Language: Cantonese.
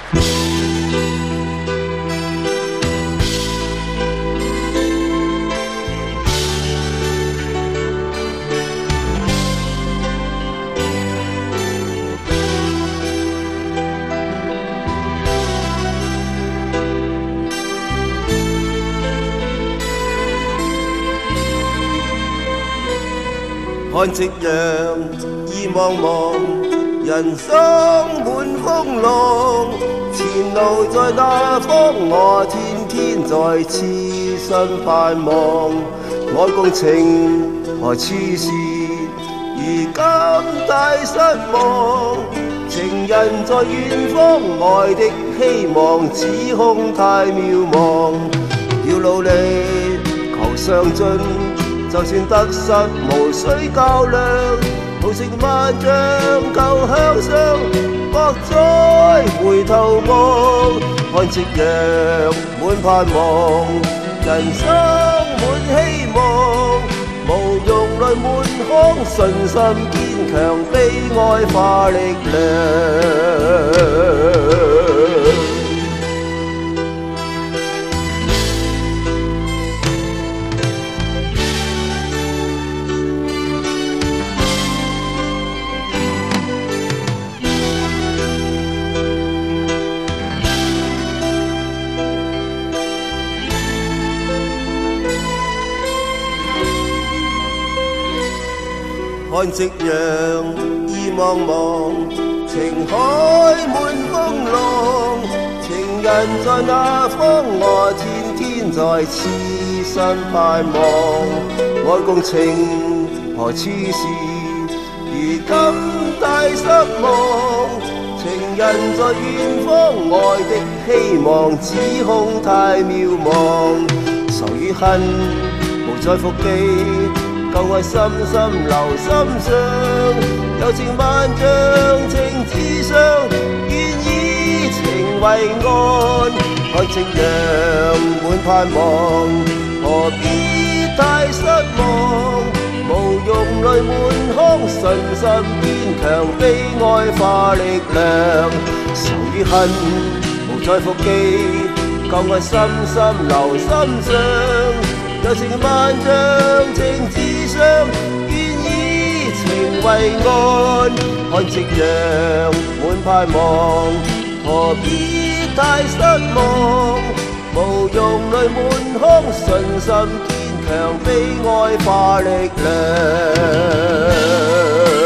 看夕阳意茫茫，人生满风浪。前路在那方，我天天在痴心盼望。愛共情何處是？如今大失望。情人在遠方，愛的希望只空太渺茫。要努力求上進。就算得失無需較量，豪情萬丈求向上，莫再回頭望。看夕陽滿盼望，人生滿希望，無用淚滿腔，信心堅強，悲哀化力量。看夕陽意茫茫，情海滿風浪。情人在那方，我天天在痴心盼望。愛共情何處是？如今大失望。情人在遠方，愛的希望只空太渺茫。仇與恨無再復記。舊愛深深留心上，柔情萬丈情至上，願以情為岸。看夕陽滿盼望，何必太失望？無用淚滿腔，信心堅強，悲哀化力量。仇與恨無再復記，舊愛深深留心上。柔情萬丈情至上，願以情為岸。看夕陽滿盼望，何必太失望？無用淚滿腔，信心堅強，悲哀化力量。